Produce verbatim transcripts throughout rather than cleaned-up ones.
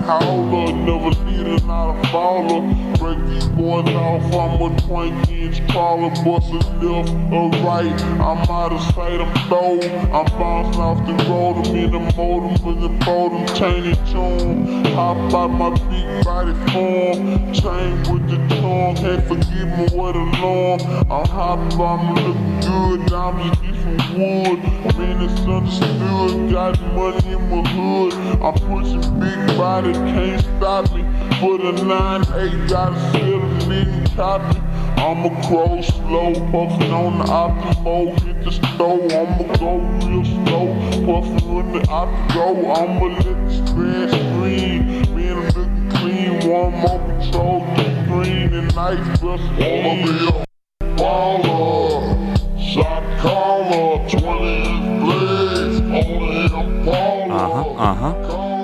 caller, never leader, not a follower. Break these boys off, I'm a twenty inch crawler, bust a left or right, I'm out of sight, I'm throw. I'm bouncing off the road, I'm in the modem, with the modem, chaining tune. Hop out my big body form, chain with the tongue, can't forgive me what alarm. I'm hopping, I'm looking good, I'm just different wood. Man, it's understood, got money in my hood. I'm pushing big body, can't stop me. For the nine eight, gotta sell a million copy. I'ma crow slow, puffin' on the optimo, hit the stove. I'ma go real slow, puffin' on the optimo. I'ma let the grass green, man, I'm looking clean. One more patrol, keep green and nice, bust all of me. Baller, shot caller, twenty blades, only a baller. Uh-huh, uh-huh.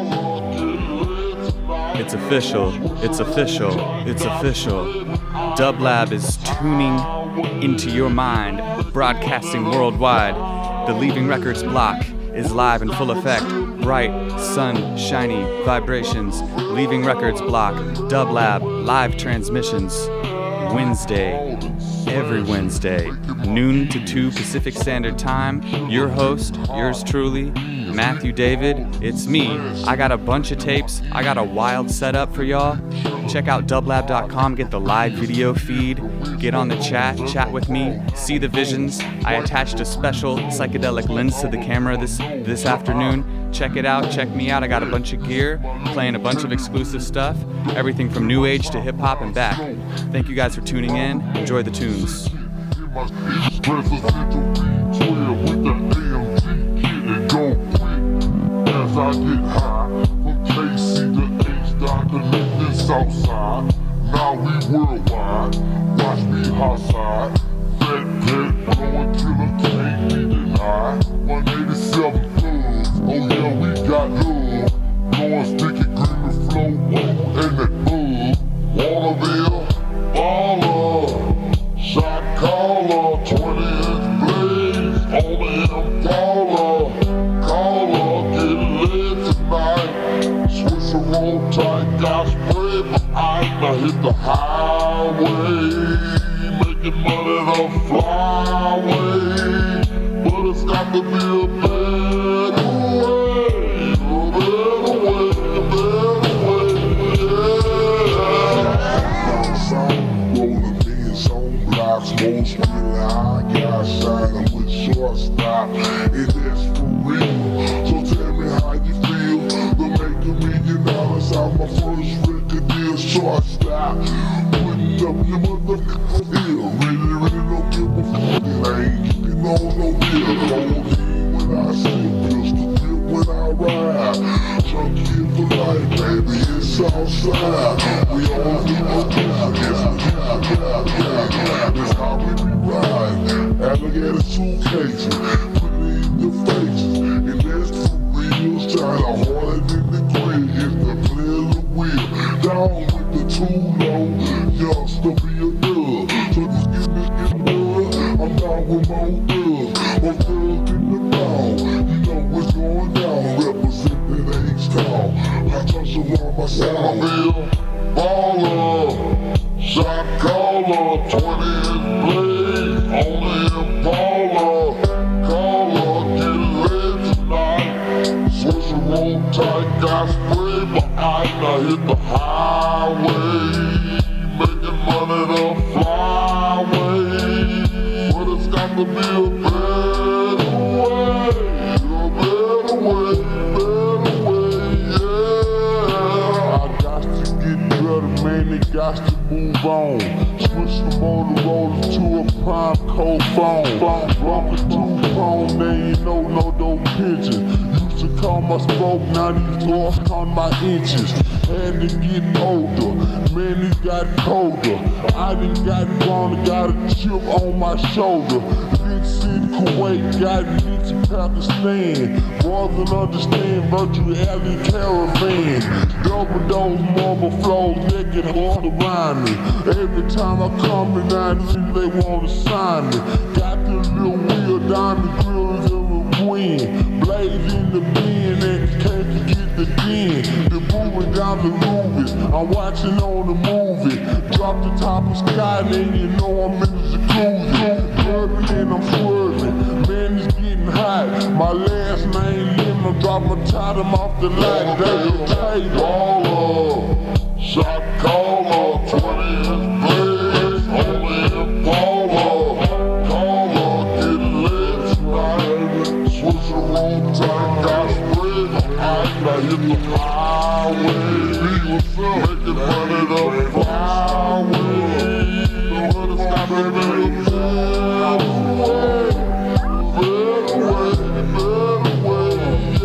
It's official, it's official, it's official. Dublab is tuning into your mind, broadcasting worldwide. The Leaving Records block is live in full effect. Bright, sun, shiny vibrations. Leaving Records block, Dublab, live transmissions. Wednesday, every Wednesday, noon to two Pacific Standard Time. Your host, yours truly, Matthew David. It's me. I got a bunch of tapes. I got a wild setup for y'all. Check out dublab dot com, get the live video feed, get on the chat, chat with me, see the visions. I attached a special psychedelic lens to the camera this this afternoon. Check it out, check me out. I got a bunch of gear, playing a bunch of exclusive stuff, everything from new age to hip hop and back. Thank you guys for tuning in. Enjoy the tunes. As I get high, from K C to H, Doctor Nick this Southside. Now we worldwide, watch me hot side. Fat pet, blowing killer, can't be denied. one eighty-seven thugs, oh yeah, we got love. Blowing sticky green and flow, oh, and that bug. Waterville, baller, shot caller, twenty inch blades, only in baller. Roll tight, got spray, but I now hit the highway, making money the flyway, but it's got to be a better way, a better way, a better way, yeah. Sound rolling beans on blocks, most really I got shining with short stop, and that's for real. So tell me how you feel, the make a million dollars out my first record deal, short stop, putting up your motherfucking deal. Really, really don't give a fuck, and I ain't keeping on no deal. Codeine when I sip, pistol dip when I ride. Junkie for life, baby, it's outside. We all do a job, yes, yeah, yeah, yeah. That's how we be riding. Alligator suitcases, putting it in your faces, and that's for real. Shine harder than the grid, if the clear the wheel. Down with the too low, youngster be a dub. So just give me this blood, I'm down with my own dub. I'm thug in the mouth, you know what's going down. Representing H-Town, I touch around my Waterville, baller, shot caller, twenty inch blades, only in baller. Caller, get lit tonight, switch the roll tight, got spray, but I now hit the highway, making money the flyway, but it's got to be a better way, a better way, better way, yeah. I got to get better, man, they got to move on. Switch the Motorola to a prime cold phone. Rock a two-phone, they ain't no no no pigeon. Used to call my spoke, now these doors count my inches. Had to get older, man, it got colder. I done got grown, got a chip on my shoulder. Big city, Kuwait, got me to Pakistan. Brothers understand virtual alien caravan. Double dose marble flows, naked all around me. Every time I come in, I see they wanna sign me. Got the little wheel down the grill of the wind. Blade in the bin and can't get the den, the moving down the Louis. I'm watching on the movie. Drop the top of sky, then you know I'm in the jacuzzi. Curving and I'm swerving, man, it's getting hot. My last name Lim, I'm dropping my top, I'm off the line. Damn, tight baller, shot caller, twenty inch blades, only Impala. Caller, get lit tonight. Switch the room tight, got spread. I hit the highway. Be what's up, make it run it up flyway. Don't let it stop it, baby. Better way, better way,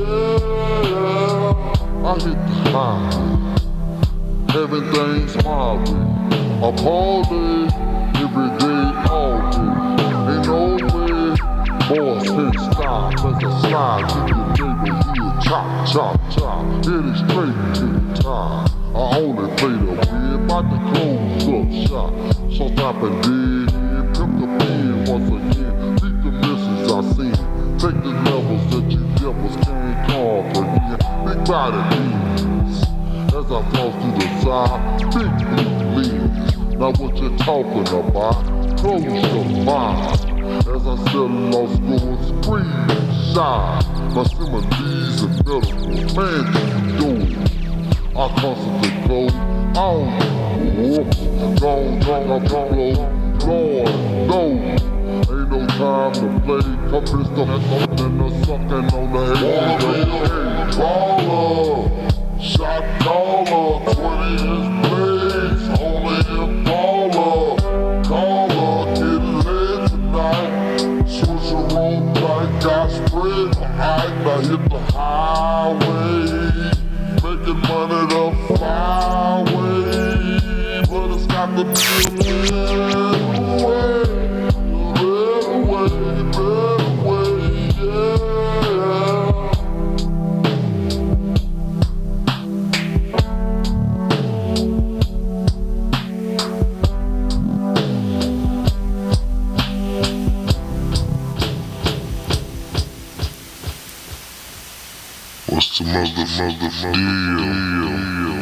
yeah. I hit the high. Everything's smiling. Up all day, every day, all day. Ain't no way, boys can't stop. Cause I slide to your neighborhood. Chop, chop, chop. Hit it straight to the top. I only play the weird, about to close up shop. So stop and dig in, pimp the pen once again. Beat the misses I see. Take the levels that you devils can't comprehend. Big body beans. As I floss to the side, big blue leaves. Now what you talking about? Close your mind. As I sell lost going scream, shine. My similes and metaphors, man, you doing. I constantly go, I don't know. Gone, gone, I'm gone, Lord, no. Ain't no time to play. Come pissed up and the sucking on the head. Hey, baller, shot caller, twenty inch blades, only Impala. Caller, get lit tonight. Switch the room tight, got spread. Alright, now hit the highway. Making money the flyway. But it's got to be better way. Better way, better way, yeah. What's the mother, mother, mother deal?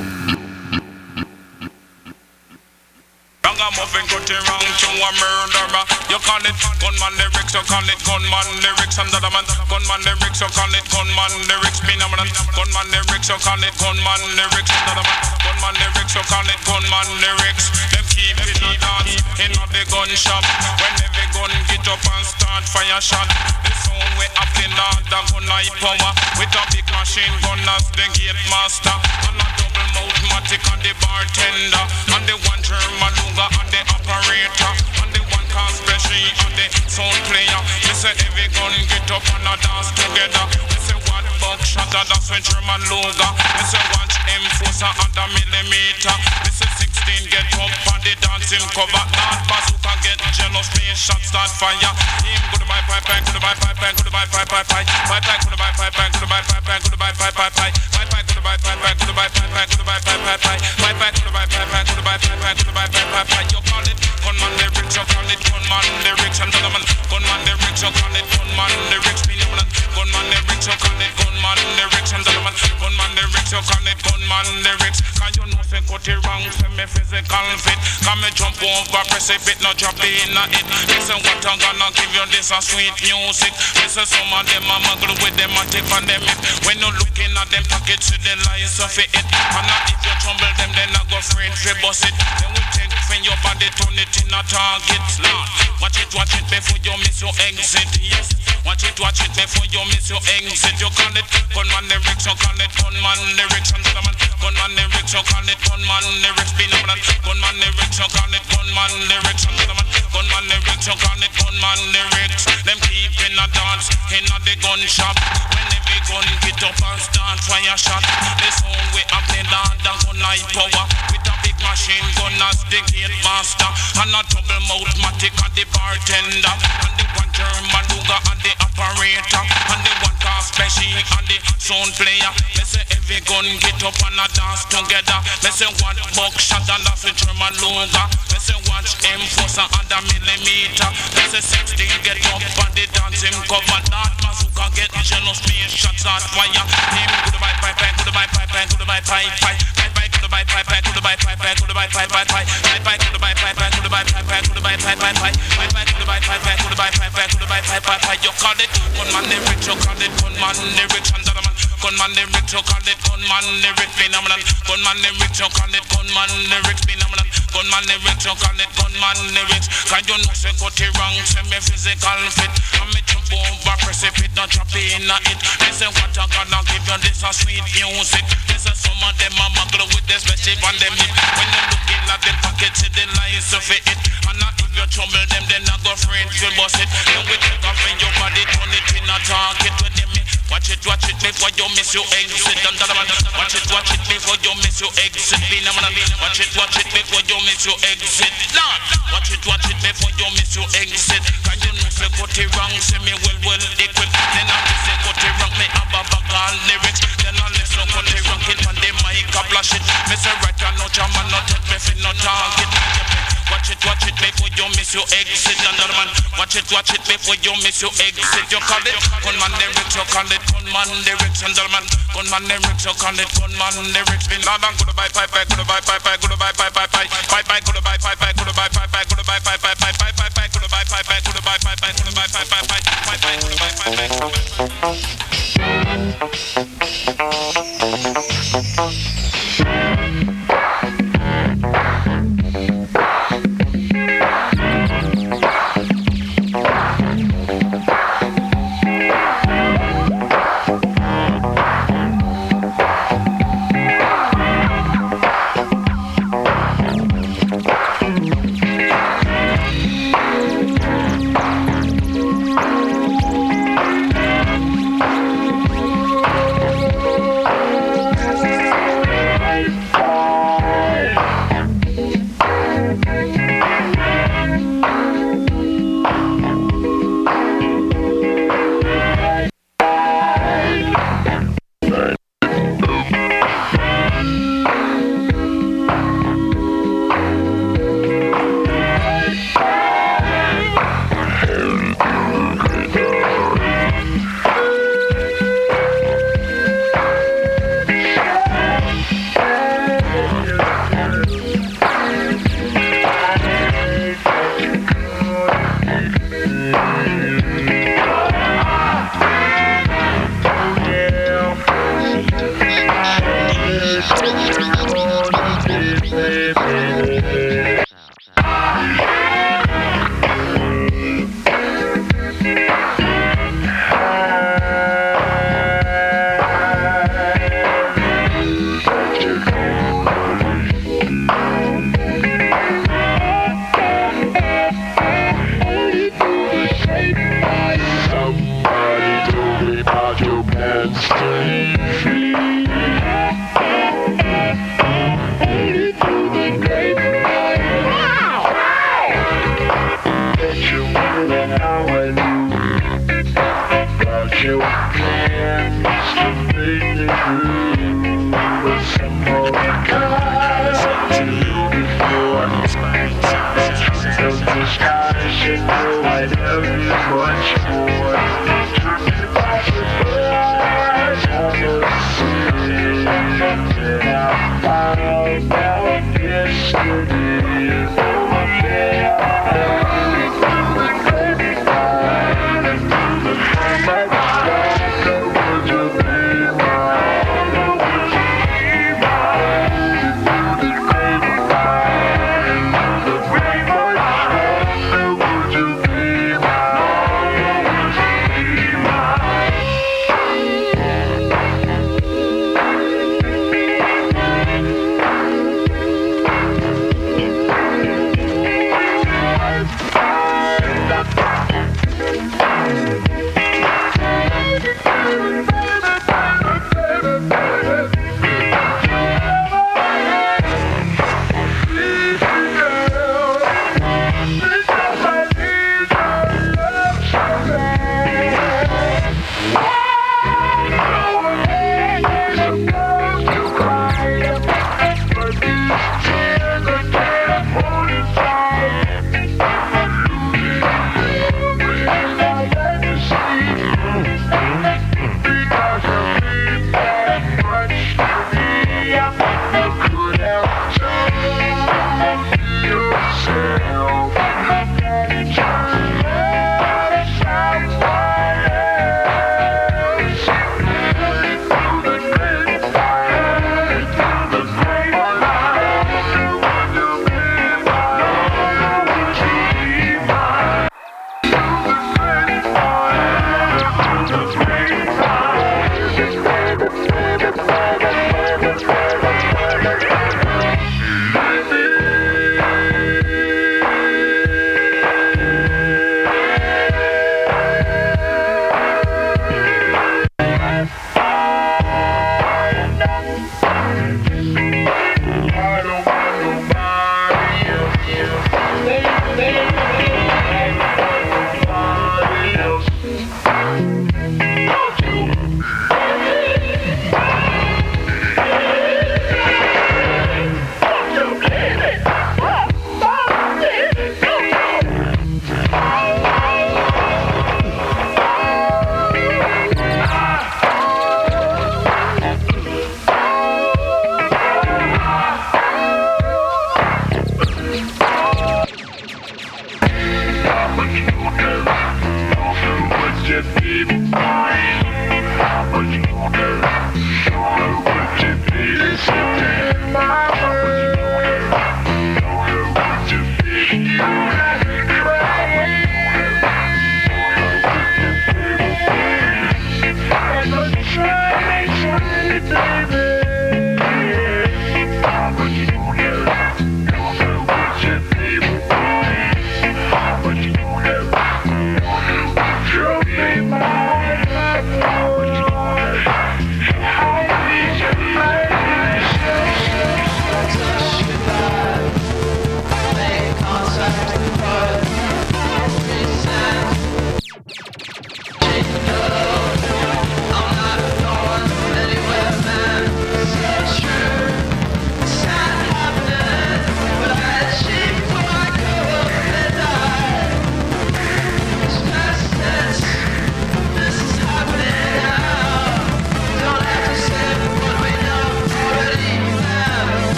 Ragamuffin cut it wrong to a murderer. You call it gunman lyrics, you call it gunman lyrics. And the other man, gunman lyrics, you call it gunman lyrics. Phenomenon, gunman lyrics, you call it gunman lyrics. And the other man, gunman lyrics, you call it gunman lyrics. Them keep it in dance in the gun shop. When every gun get up and start fire shot, the sound we up in the gun high power. With a big machine gun as the gate master. And a double mouth matic and the bartender. And the one German Luger and the operator. And the one car special and the sound player. We say every gun get up and a dance together. We say one buckshot and that's when German Luger. We say watch Enforcer and a millimeter. We say sixteen get up and the dancing cover. Not bazooka get jealous, play shots start fire. Him go to my pipe, pipe, go to my pipe, pipe, go to my pipe, pipe, pipe. My pipe, go to my pipe, pipe, go to my pipe, pipe, go to my pipe, pipe, pipe. My pipe, go to my pipe, pipe, go to my pipe, pipe, go to my pipe, pipe, pipe. My pipe, go to my pipe, pipe, go to my pipe, pipe, go to my pipe, pipe, pipe. You call it gunman lyrics, you call it gunman lyrics. And another man, gunman lyrics, you call it gunman lyrics. Phenomenon, gunman lyrics, you call it gunman lyrics. And another man, gunman lyrics, you call it gunman lyrics. Can you know say cut it wrong, say me physical fit. Can me jump over, press it, no drop in a it. Listen what I'm gonna give you, this a sweet music. Listen some of them a muggle with them a take on them it. When you looking at them pockets with the lies of it. And not if you trouble them, then I go afraid to bust it. Then we take from your body, turn it in a target. Lord, watch it, watch it before you miss your exit. Yes, watch it, watch it before you miss your exit. You call it gunman lyrics, you call it gunman lyrics. And the man, gunman lyrics, you call it gunman lyrics. Phenomenon, gunman lyrics, you call it gunman lyrics. And the man, gunman lyrics, you call it gunman lyrics. Them keep in a dance, in a the gun shop. When every gun get up and start fire shot, the sound we up the land, the gun high power. With a big machine gun as the gate master. And a double mouth matic and the bartender. And the one German Luger and the operator. And the one car special and the sound player. They say every gun get up and a dance together. They say one buckshot and that's the German Luger. They say watch Enforcer and a millimeter. They say sixteen get up up on the dance, him cover that. Mazooka get jealous, me shots at fire. Him goodbye, bye, bye, goodbye, bye, bye, goodbye, bye, bye. Goodbye, bye, bye, goodbye, bye, bye, goodbye, bye, bye, bye. Bye, bye, goodbye, bye, bye, goodbye, bye, bye, goodbye, bye, bye, bye. Bye, bye, goodbye, bye, bye, goodbye, bye, bye, goodbye, bye, bye, bye. You call it gunman lyrics, you call it gunman lyrics, and that man. Gunman lyrics, you call it gunman lyrics, phenomenon. Gunman lyrics, you call it gunman lyrics, phenomenon. Gunman lyrics, you call it gunman lyrics. Cause you know say cut it wrong, say me physical fit. I me jump over, press it, fit, not drop in a hit. They say what I gonna give you, this a sweet music. This a some of them a muggle with the special on them hit. When you looking at the pocket, see the lines of it. And now if you trouble them, then I go friend, you bust it. Then we take off in your body, turn it in a target with them. Watch it, watch it before you miss your exit. Watch it, watch it before you miss your exit. Watch it, watch it before you miss your exit. Lord, watch it, watch it before you miss your exit. Cause you know say cut it wrong, say me well, well equipped. Then I say cut it wrong, me have a bag of lyrics. Then I listen cut it wrong, it on the mic, I flash it. Me say right now, no jam and no take me fit, no target. Watch it, watch it before you miss your exit. Another man, watch it, watch it before you miss your exit. You call it gunman lyrics, you call it gunman lyrics. Another man, gunman lyrics, you call it gunman lyrics. Been long, goodbye, bye, bye, goodbye, bye, bye, goodbye, bye, bye, bye, bye, bye, goodbye, bye, bye, goodbye, bye, bye, goodbye, bye, bye, bye, bye, bye, bye, goodbye, bye, bye, goodbye, bye, bye, goodbye, bye, bye, bye, bye, bye, goodbye, bye, bye, goodbye.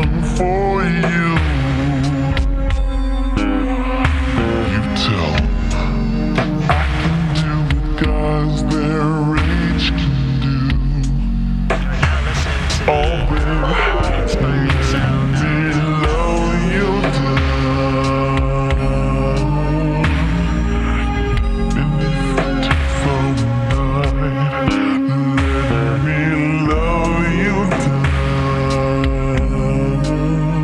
anything for you. You tell them I can do it, cause their age can do. Oh, baby, below you down. Beneath the phone night, let me love you down.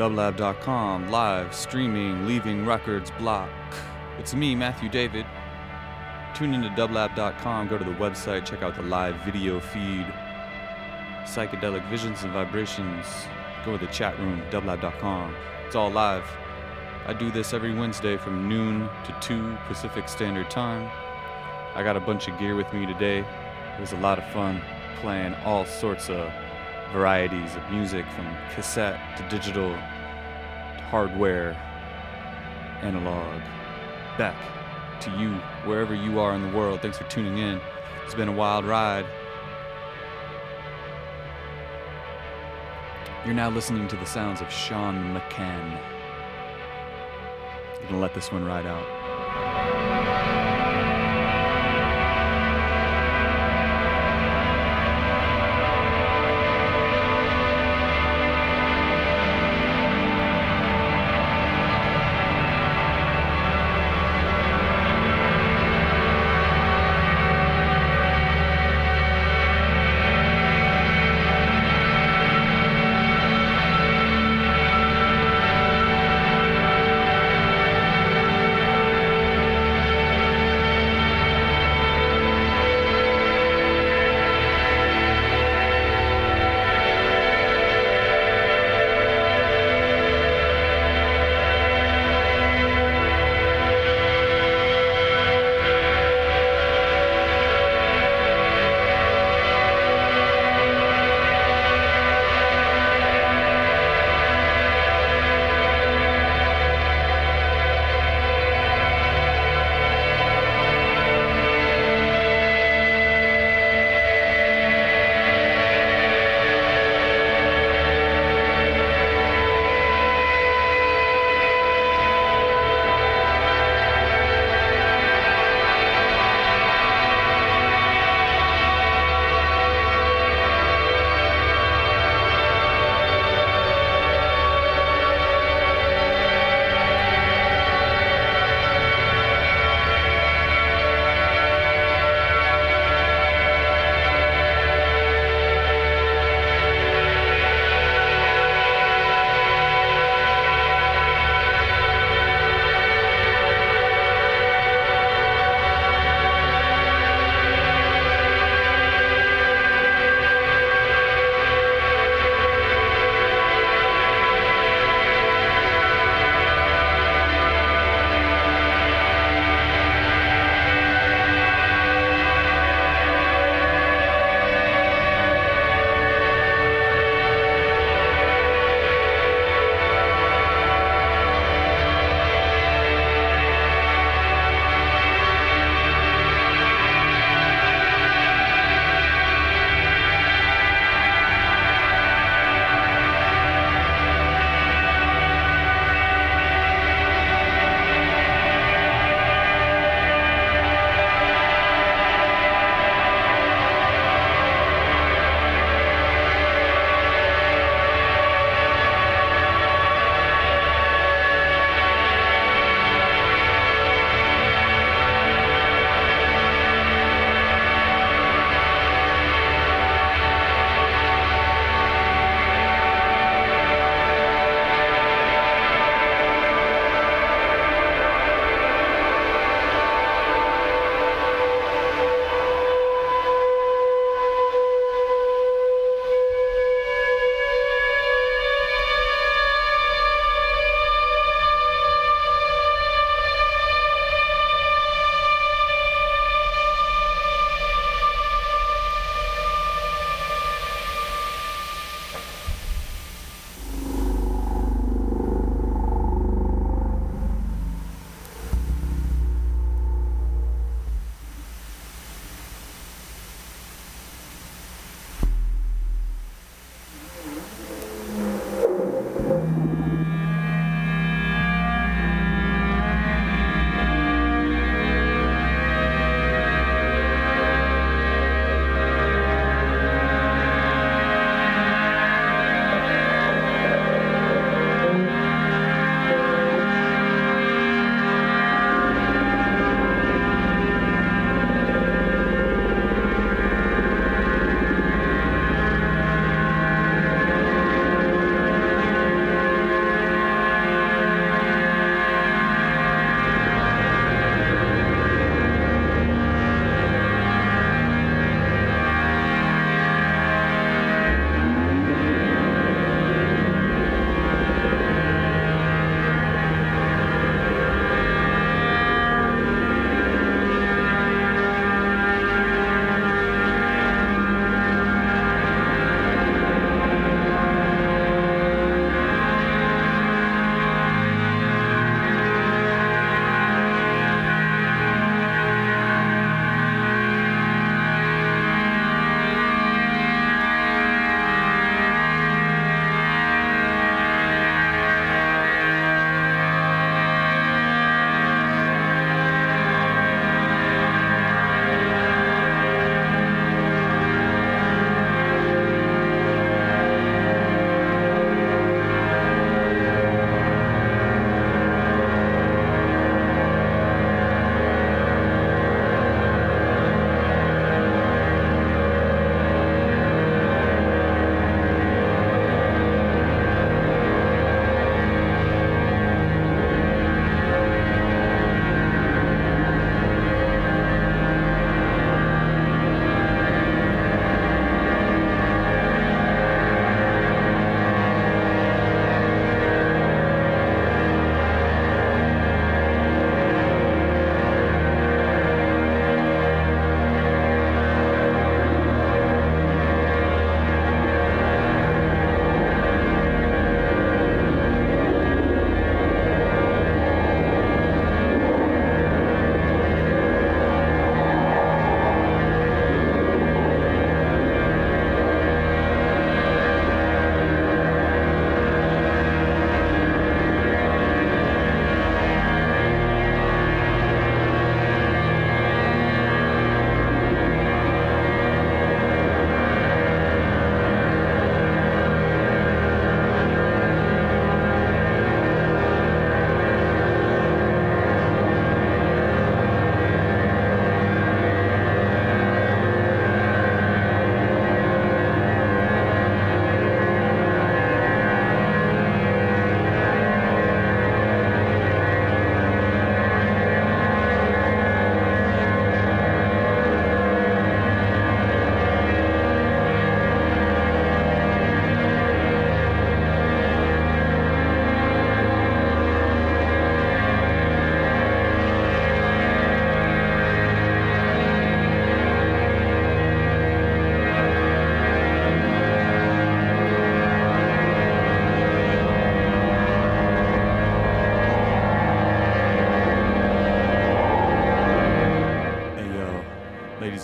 dublab dot com, live, streaming, leaving records block. It's me, Matthew David. Tune into dublab dot com, go to the website, check out the live video feed. Psychedelic Visions and Vibrations, go to the chat room, dublab dot com. It's all live. I do this every Wednesday from noon to two Pacific Standard Time. I got a bunch of gear with me today. It was a lot of fun playing all sorts of varieties of music, from cassette to digital to hardware, analog. Back to you, wherever you are in the world. Thanks for tuning in. It's been a wild ride. You're now listening to the sounds of Sean McCann. I'm gonna let this one ride out.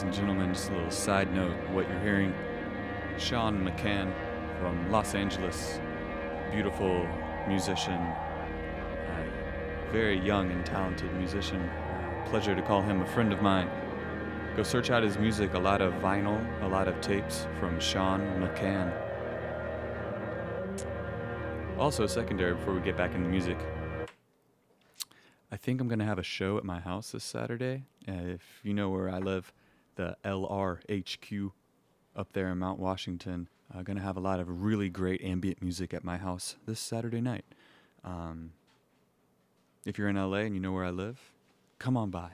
and gentlemen, just a little side note, what you're hearing, Sean McCann from Los Angeles, beautiful musician, uh, very young and talented musician. Uh, pleasure to call him a friend of mine. Go search out his music, a lot of vinyl, a lot of tapes from Sean McCann. Also, secondary, before we get back into music, I think I'm going to have a show at my house this Saturday. Uh, if you know where I live, the L R H Q up there in Mount Washington, I'm going to have a lot of really great ambient music at my house this Saturday night. Um, if you're in L A and you know where I live, come on by.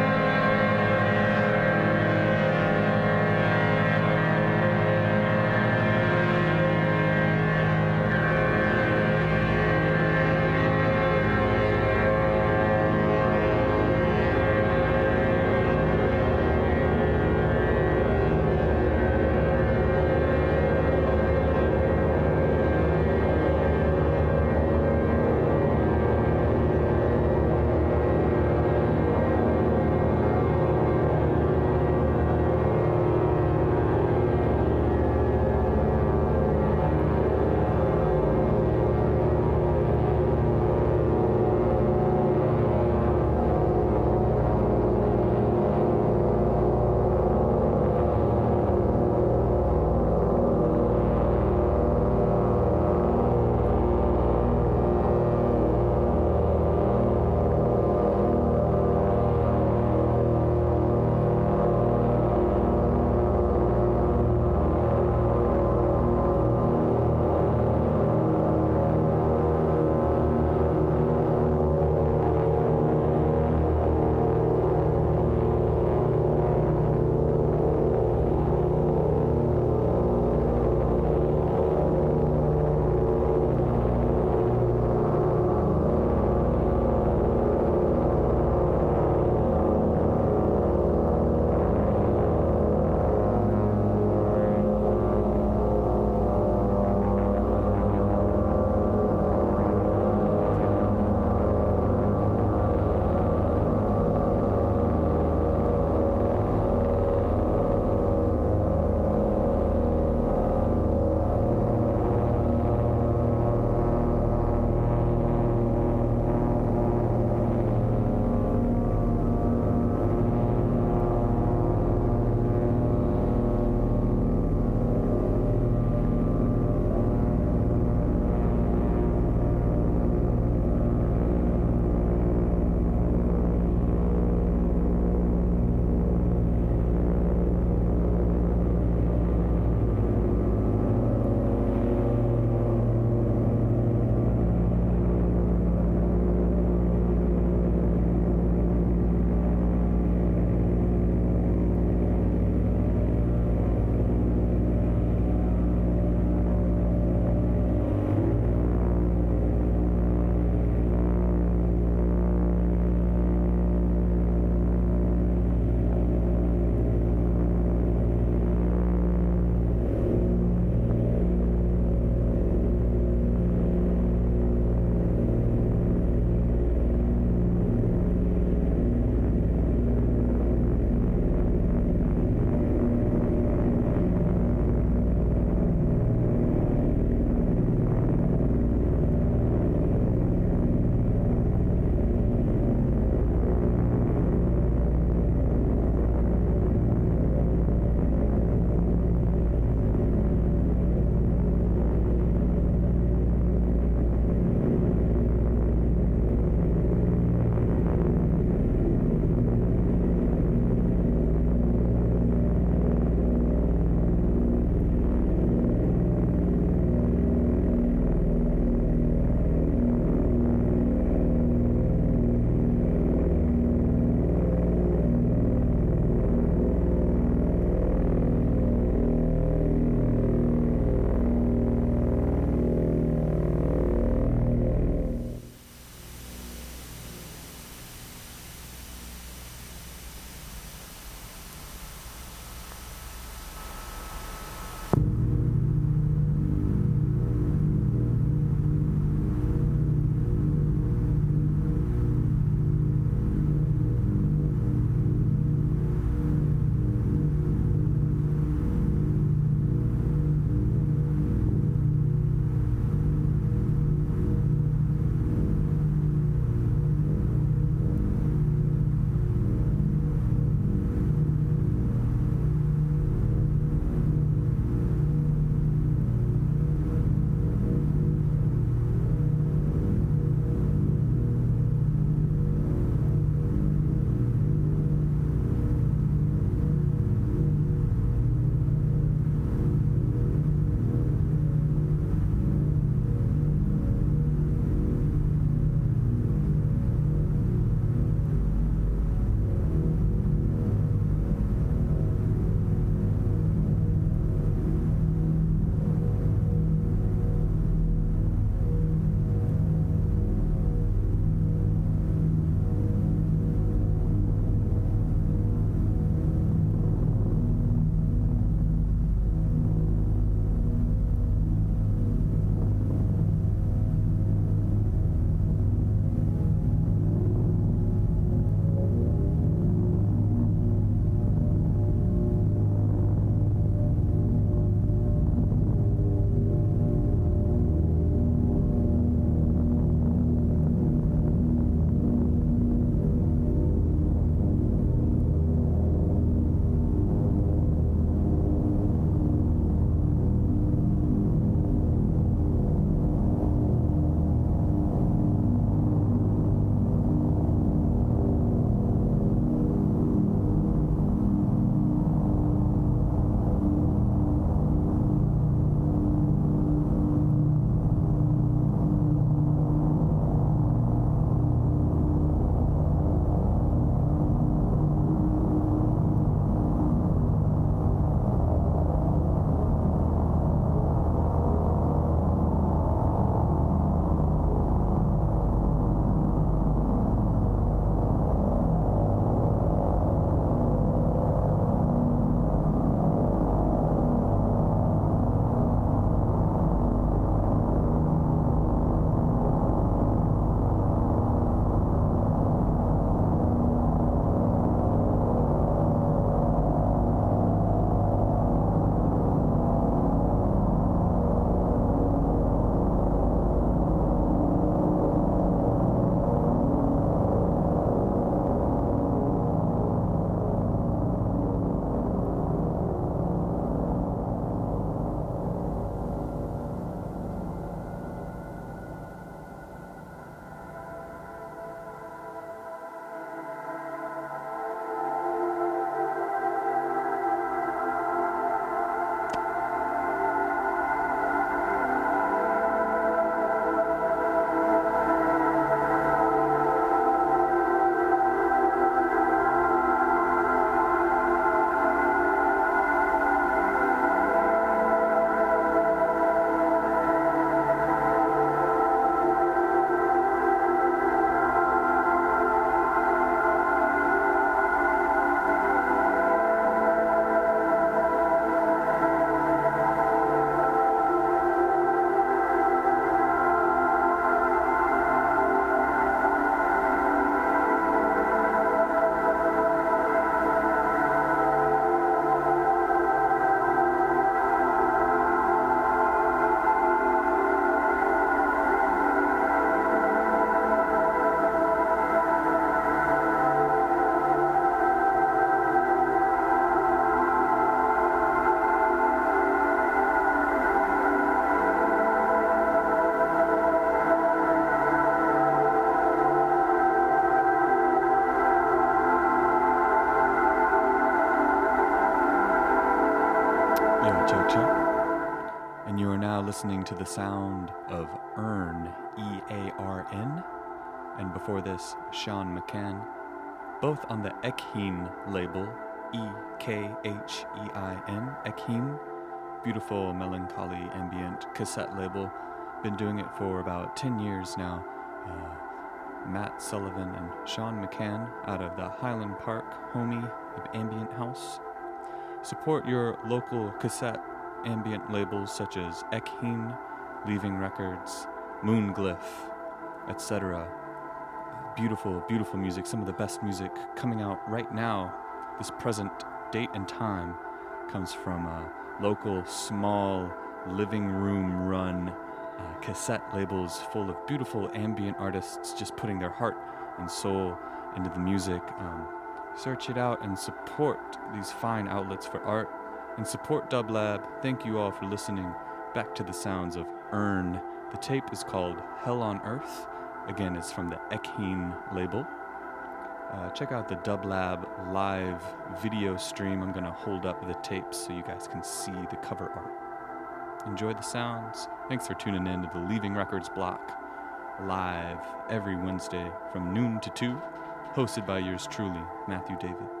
listening to the sound of Earn, E A R N, and before this, Sean McCann, both on the Ekhin label, E K H E I N, Ekhin, beautiful melancholy ambient cassette label. Been doing it for about ten years now. Uh, Matt Sullivan and Sean McCann out of the Highland Park Homie of Ambient House. Support your local cassette ambient labels such as Ekhin, Leaving Records, Moonglyph, et cetera. Beautiful, beautiful music, some of the best music coming out right now. This present date and time comes from uh, local, small, living room run uh, cassette labels full of beautiful ambient artists just putting their heart and soul into the music. Um, search it out and support these fine outlets for art and support Dublab. Thank you all for listening back to the sounds of Earn. The tape is called Hell on Earth. Again, it's from the Ekhin label. Uh, check out the Dublab live video stream. I'm going to hold up the tapes so you guys can see the cover art. Enjoy the sounds. Thanks for tuning in to the Leaving Records block, live every Wednesday from noon to two, hosted by yours truly, Matthew David.